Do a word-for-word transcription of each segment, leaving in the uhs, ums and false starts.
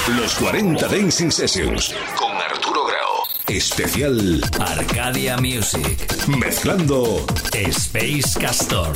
Los cuarenta Dancing Sessions con Arturo Grau. Especial Arcadia Music. Mezclando Space Castor.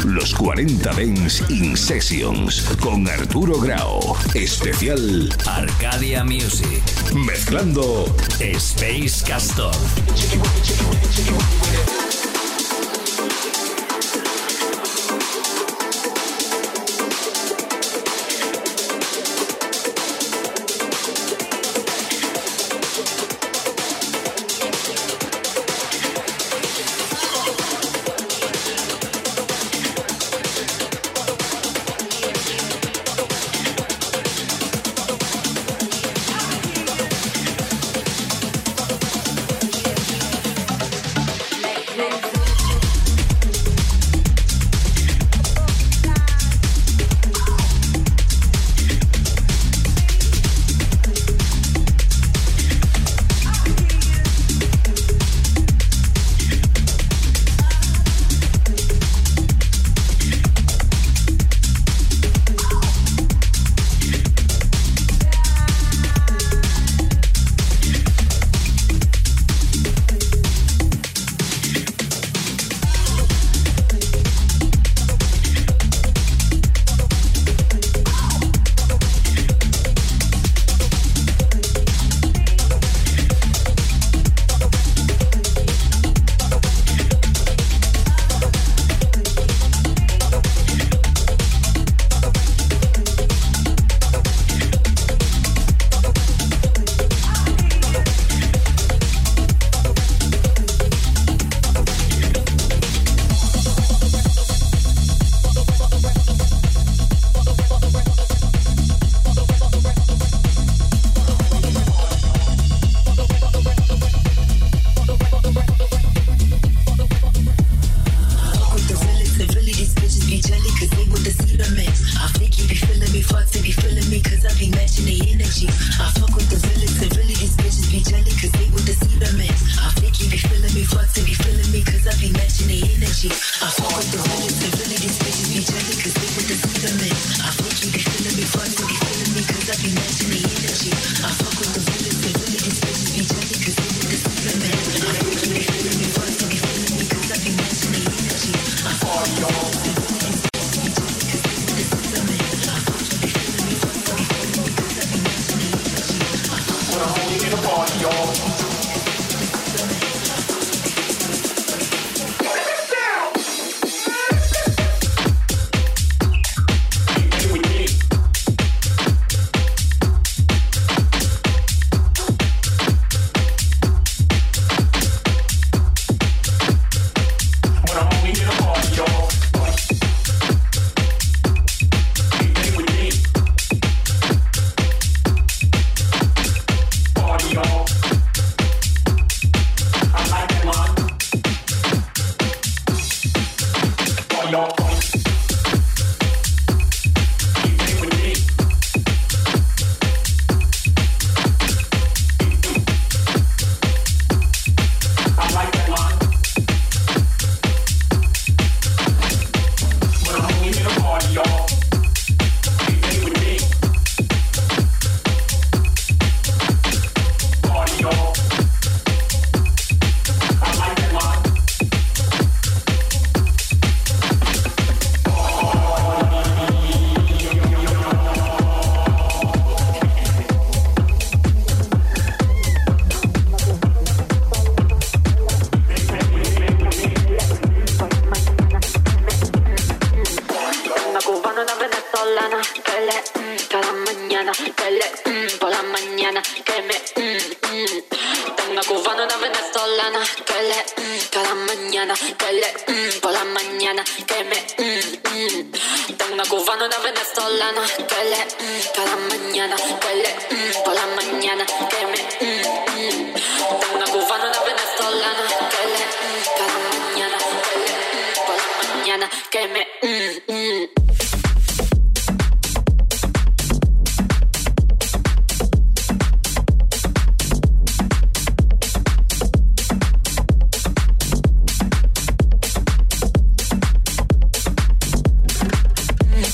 Los cuarenta Dance in Sessions con Arturo Grau. Especial Arcadia Music. Mezclando Space Castor.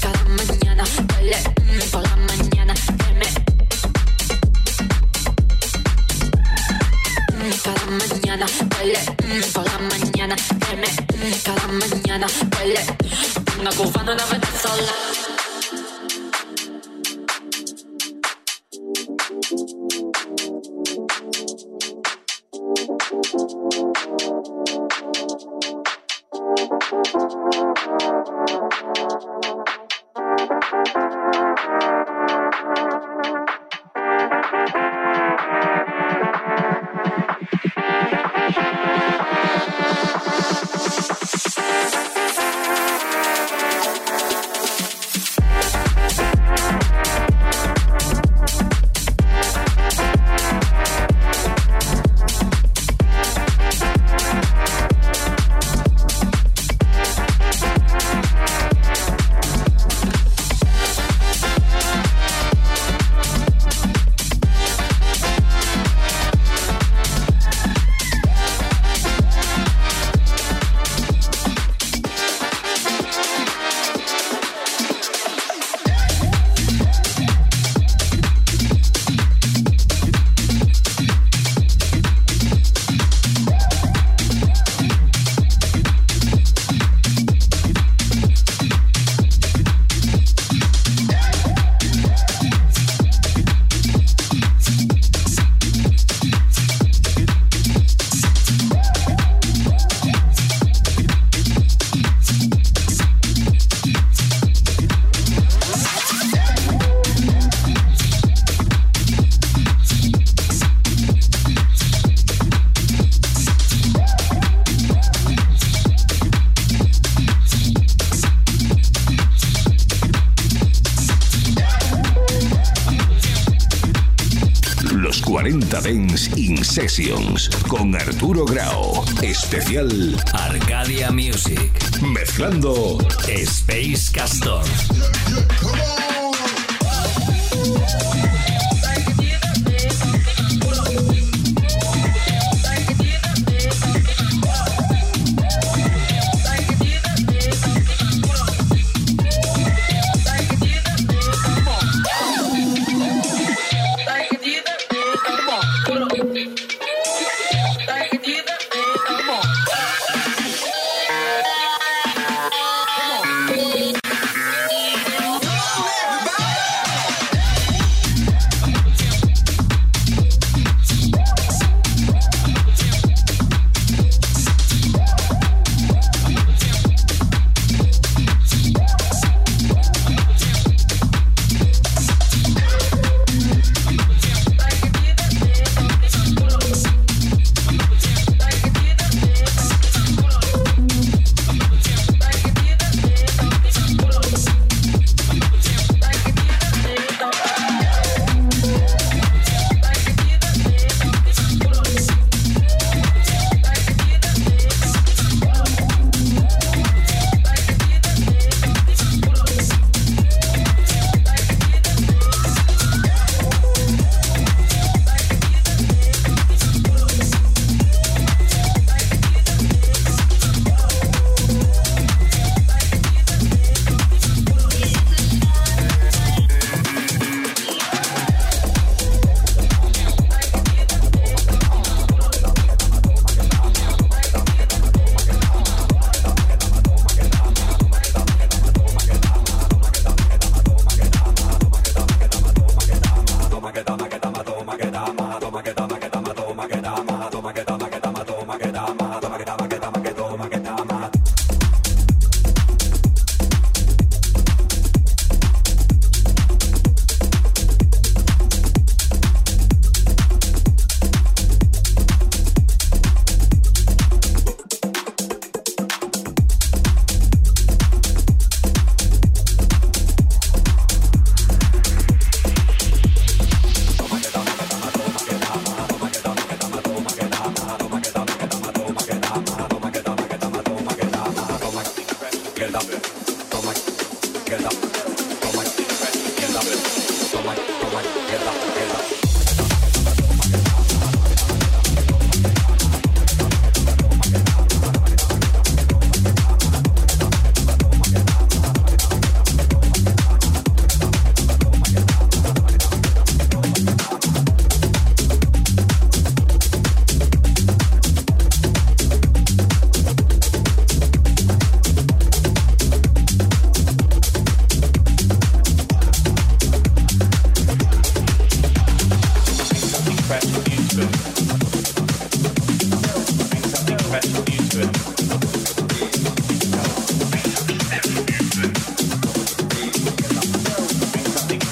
Por la mañana que me nakufana nawet sola. cuarenta Dance in Sessions con Arturo Grau. Especial Arcadia Music. Mezclando Space Castor.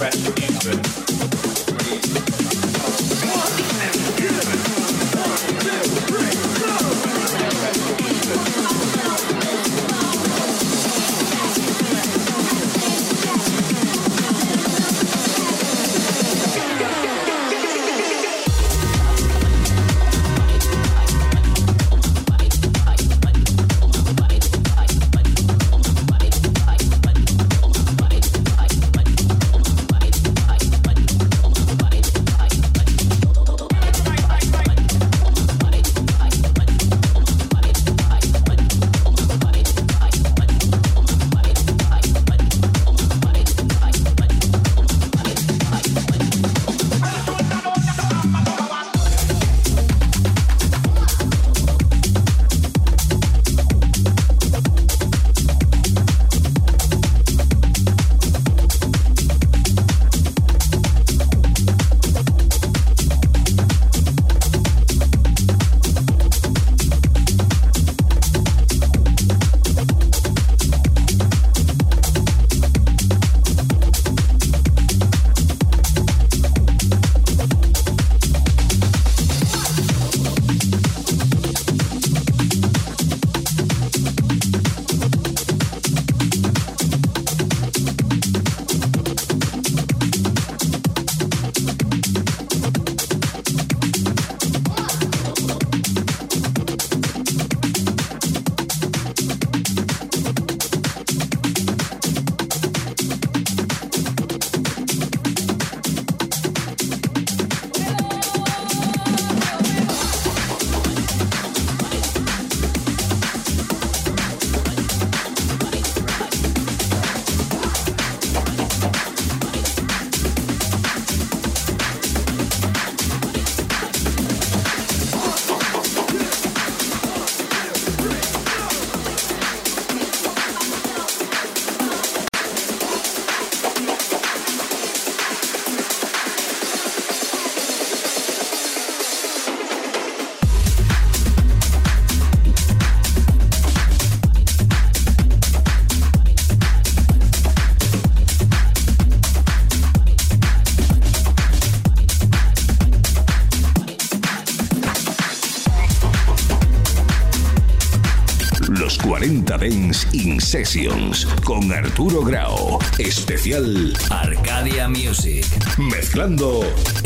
cuarenta Dance In Sessions con Arturo Grau. Especial Arcadia Music. Mezclando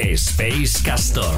Space Castor.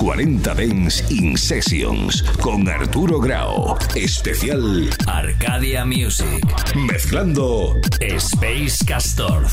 cuarenta Dance in Sessions con Arturo Grau. Especial Arcadia Music. Mezclando Space Castor.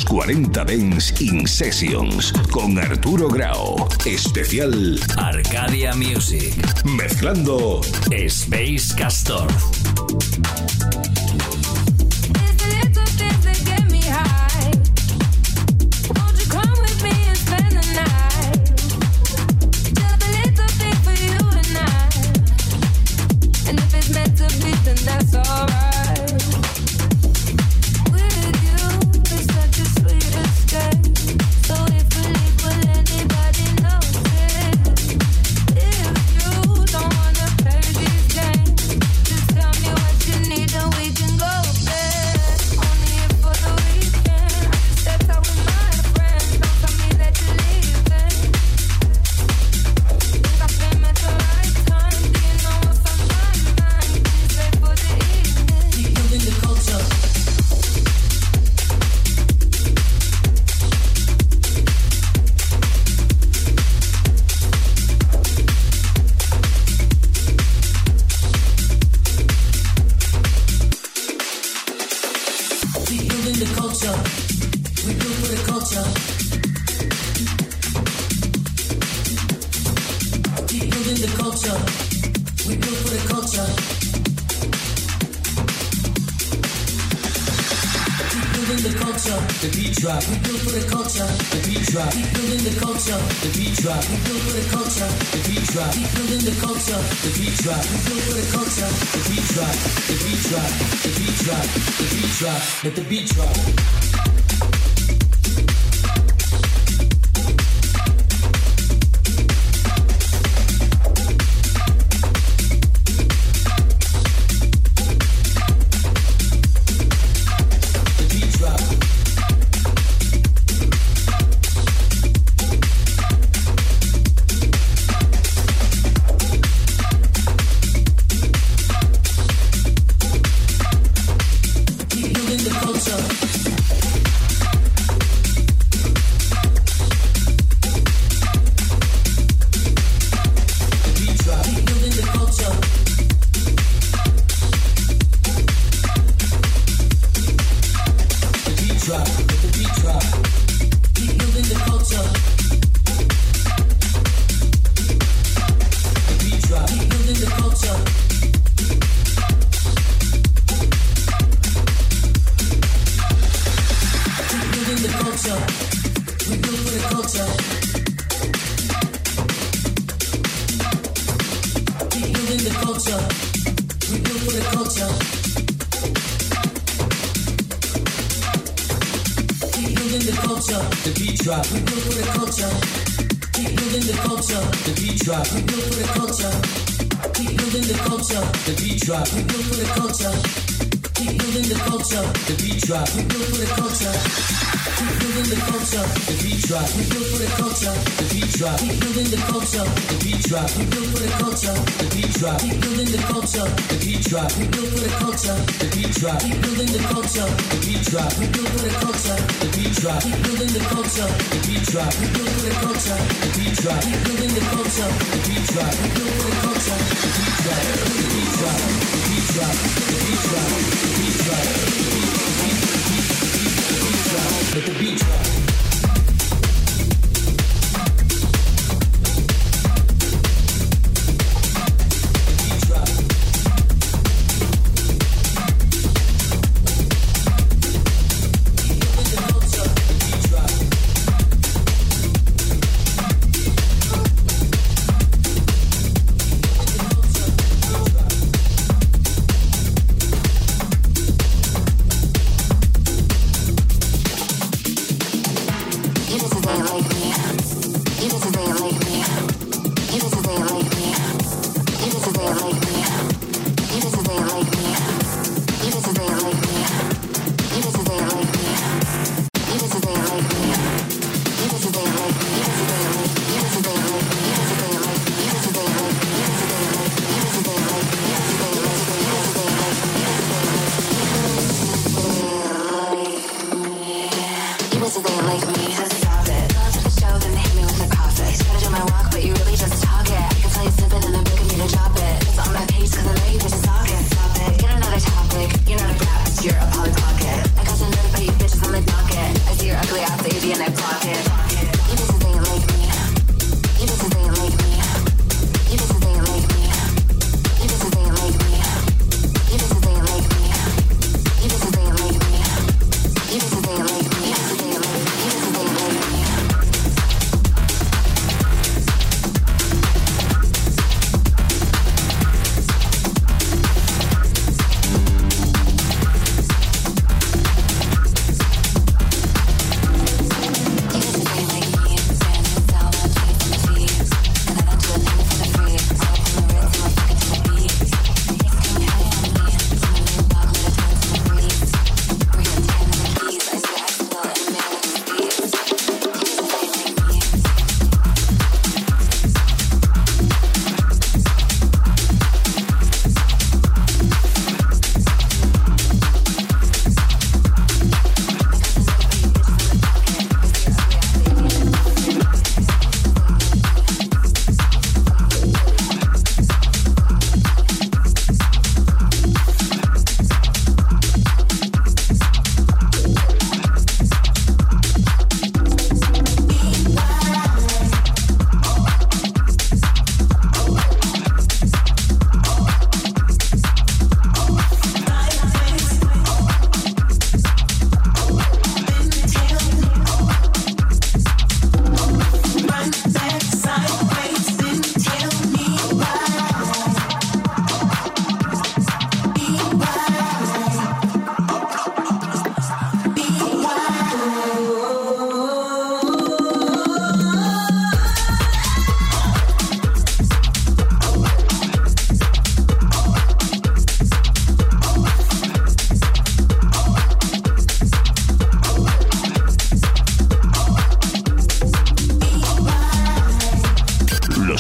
cuarenta Dance in Sessions con Arturo Grau. Especial Arcadia Music. Mezclando Space Castor. Let the beat drop. You're a Polly Pocket. I got some notified bitches on the docket. I see your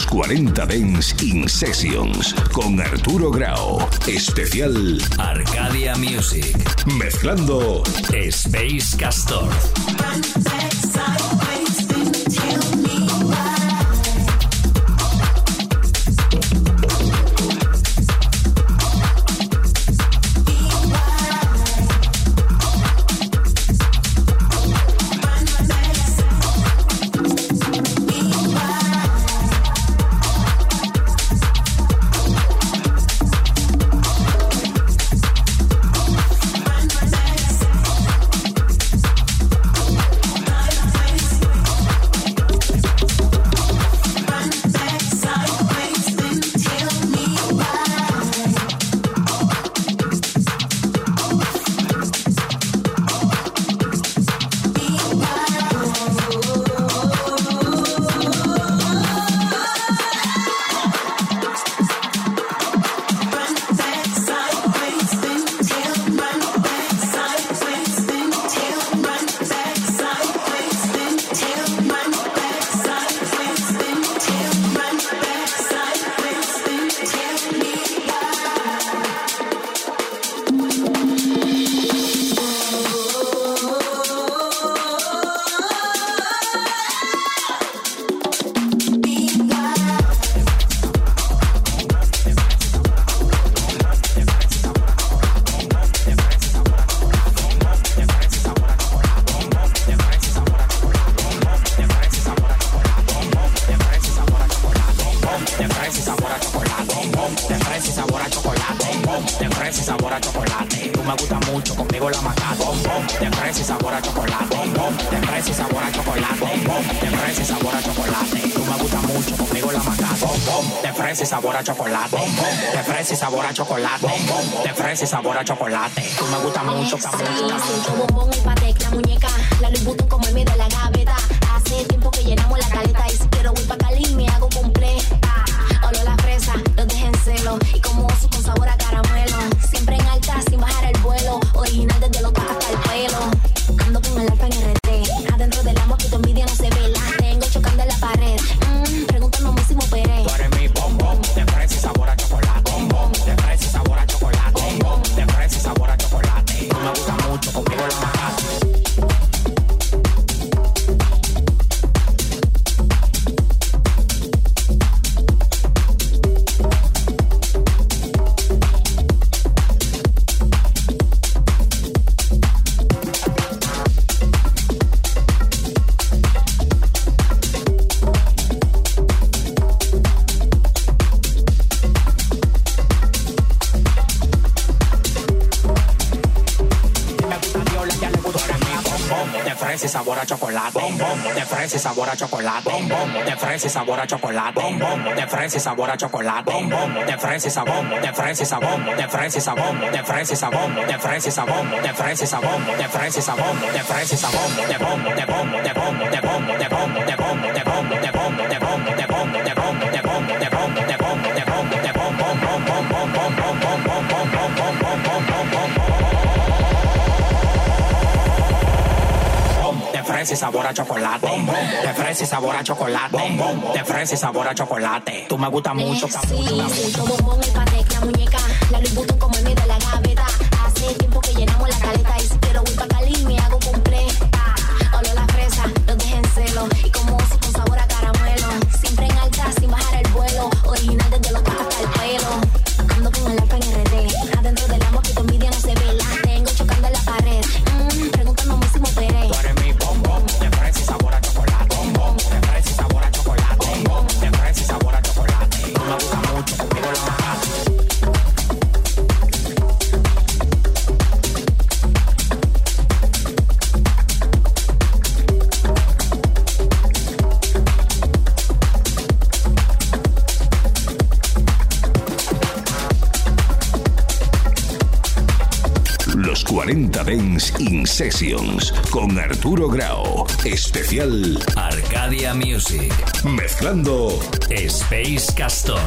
cuarenta Dance in Sessions con Arturo Grau. Especial Arcadia Music. Mezclando Space Castor. Sabor a chocolate, de fresa y sabor a chocolate, de fresa y sabor a chocolate. Tú me gusta mucho, mucho, mucho. Siento bombón y patec, la muñeca, la Louis Vuitton como el medio de la gaveta. Hace tiempo que llenamos la caleta y si quiero voy pa' Cali me hago completa. Olor a fresa, los dejen en celo y como oso con sabor a caramelo. Siempre en alta sin bajar el vuelo, original desde los tacos hasta el pelo. Ando con el alfa en R T, adentro del amo que tu envidia no se ve. La tengo chocando en la pared, mm, preguntándome si me operé. Tú eres mi bombón, de fresa y sabor a chocolate, bombón, de fresa y sabor a chocolate, bombón, de fresa y sabor a chocolate. Tú me gusta mucho, conmigo la mataste. Sabor a chocolate, bombón, de fresa y sabor a chocolate, bombón, de fresa y sabor a chocolate, bombón, de fresa y sabor a chocolate, bombón, de fresa y sabor, de fresa y sabor, de fresa y sabor, de fresa y sabor, de fresa y sabor, de fresa y sabor, de fresa y sabor, de fresa y sabor, de bom, de bom, de bom, de bom, de bom, de bom, de bom, de bom, de bom, de bom, de bom, de bom, de bom, de bom, de bom, de bom, bom, bom, bom, bom, bom, bom, bom, bom, bom, bom, bom, bom, bom, bom, bom. De fresa y sabor a chocolate, de fresa y sabor a chocolate, de fresa y sabor a chocolate. Tú me gusta mucho, mucho. Siento bombón y patec, la muñeca, la Louis Vuitton como el medio de la gaveta. Hace tiempo que llenamos la caleta y si quiero voy pa' Cali me hago completa. Olor a fresa, los dejen en celo y como oso con sabor a caramelo. Siempre en alta sin bajar el vuelo, original desde los tacos hasta el pelo. Ando con el alfa en R T, adentro del amo que tu envidia no se ve. La tengo chocando en la pared, mm, preguntándome si me operé. Tú eres mi bombón, de fresa y sabor a chocolate, bombón, de fresa y sabor a chocolate, bombón, de fresa y sabor a chocolate. Tú me gusta mucho, conmigo la mataste. cuarenta Dance in Sessions con Arturo Grau. Especial Arcadia Music. Mezclando Space Castor.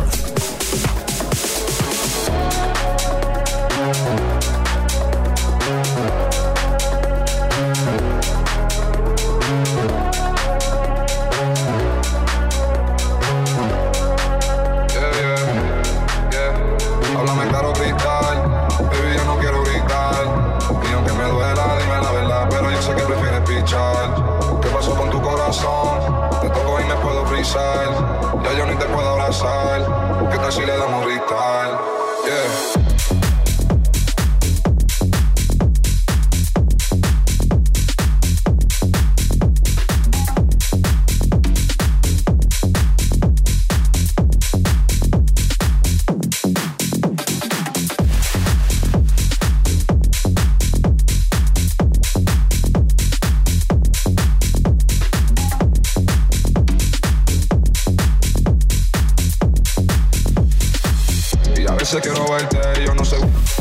prefieres pichar. ¿Qué pasó con tu corazón? Te toco y me puedo frizar. Ya yo ni te puedo abrazar. ¿Qué tal si le damos restart? Yeah. Quiero verte, yo no sé.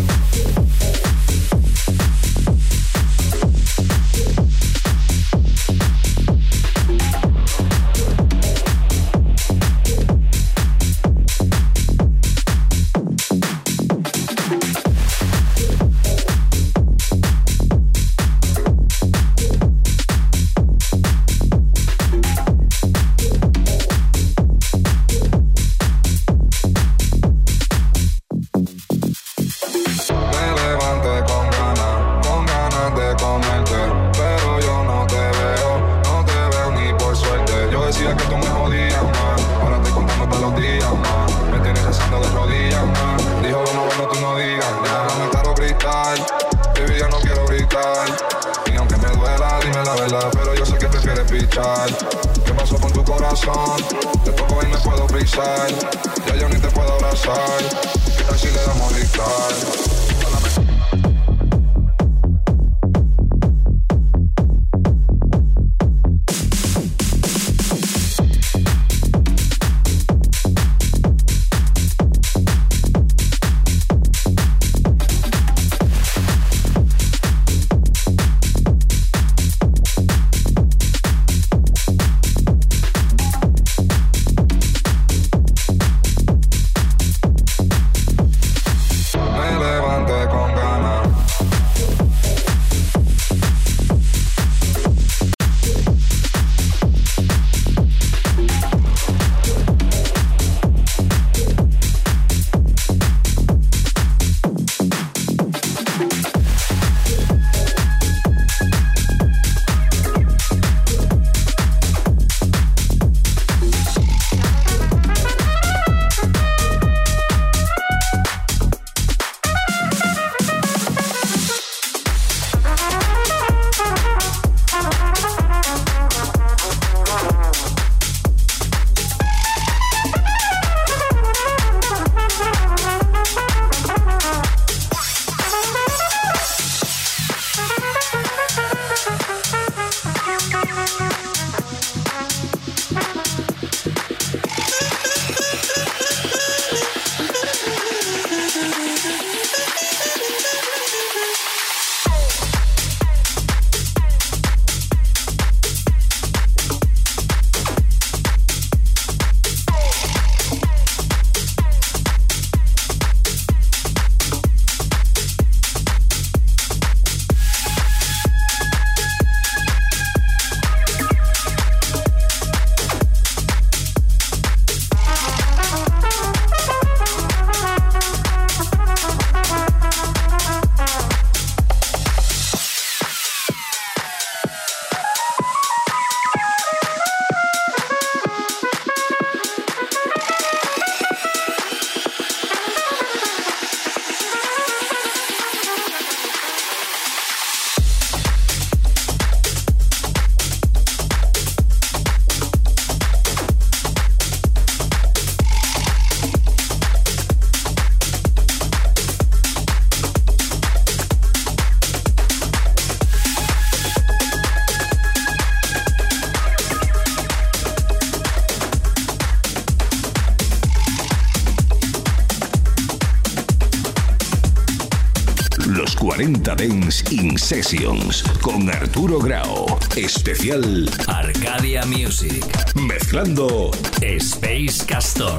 ¿Qué pasó con tu corazón? Te toco y me puedo frizar. Ya yo ni te puedo abrazar. ¿Qué tal si le damos restart? cuarenta Dance in Sessions con Arturo Grau. Especial Arcadia Music. Mezclando Space Castor.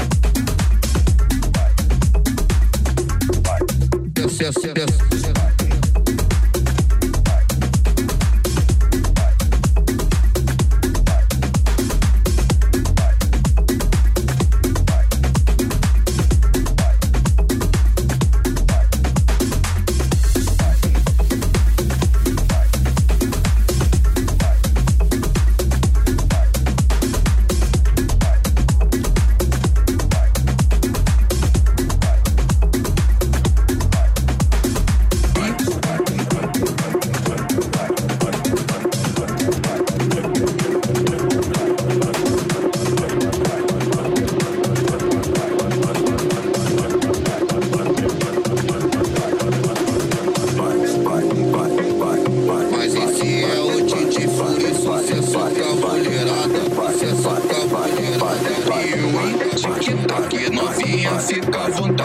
Yes, yes, yes.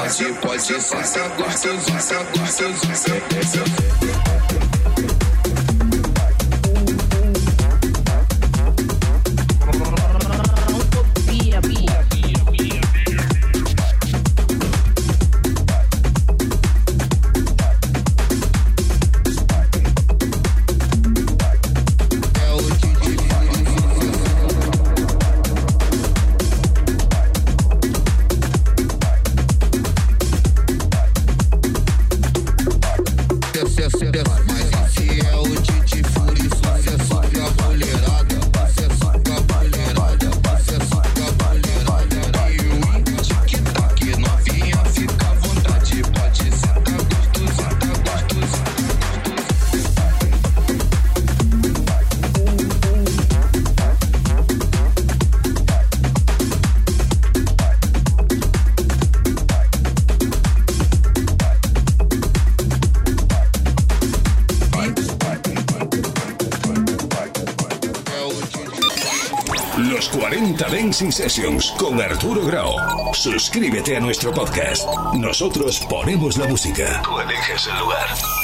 pode, pode, sassa gostoso, sassa gostoso, sassa. cuarenta Dancing Sessions con Arturo Grau. Suscríbete a nuestro podcast. Nosotros ponemos la música. Tú eliges el lugar.